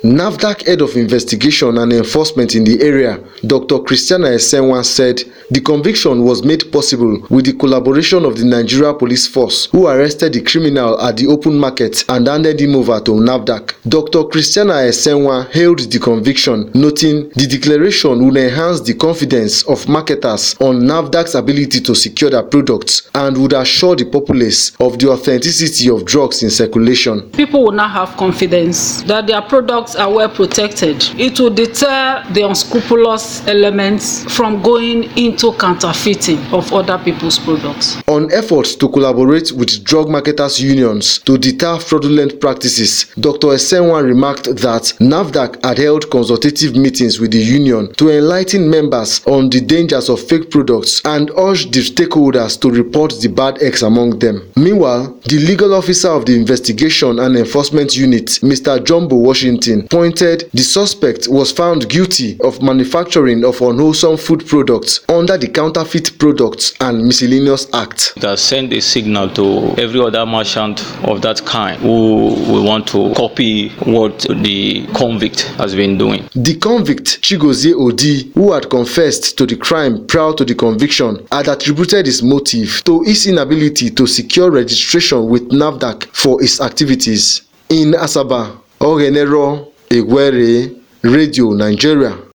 NAFDAC Head of Investigation and Enforcement in the area, Dr. Christiana Esenwa, said the conviction was made possible with the collaboration of the Nigeria Police Force, who arrested the criminal at the open market and handed him over to NAFDAC. Dr. Christiana Esenwa hailed the conviction, noting the declaration would enhance the confidence of marketers on NAFDAC's ability to secure their products and would assure the populace of the authenticity of drugs in circulation. People will now have confidence that their products are well protected. It will deter the unscrupulous elements from going into counterfeiting of other people's products. On efforts to collaborate with drug marketers' unions to deter fraudulent practices, Dr. Esenwa remarked that NAFDAC had held consultative meetings with the union to enlighten members on the dangers of fake products and urged the stakeholders to report the bad eggs among them. Meanwhile, the legal officer of the Investigation and Enforcement Unit, Mr. Jumbo Washington, pointed the suspect was found guilty of manufacturing of unwholesome food products under the Counterfeit Products and Miscellaneous Act. It has sent a signal to every other merchant of that kind who will want to copy what the convict has been doing. The convict, Chigozie Odi, who had confessed to the crime prior to the conviction, had attributed his motive to his inability to secure registration with NAFDAC for his activities. In Asaba, Ogenero Egwere, Radio Nigeria.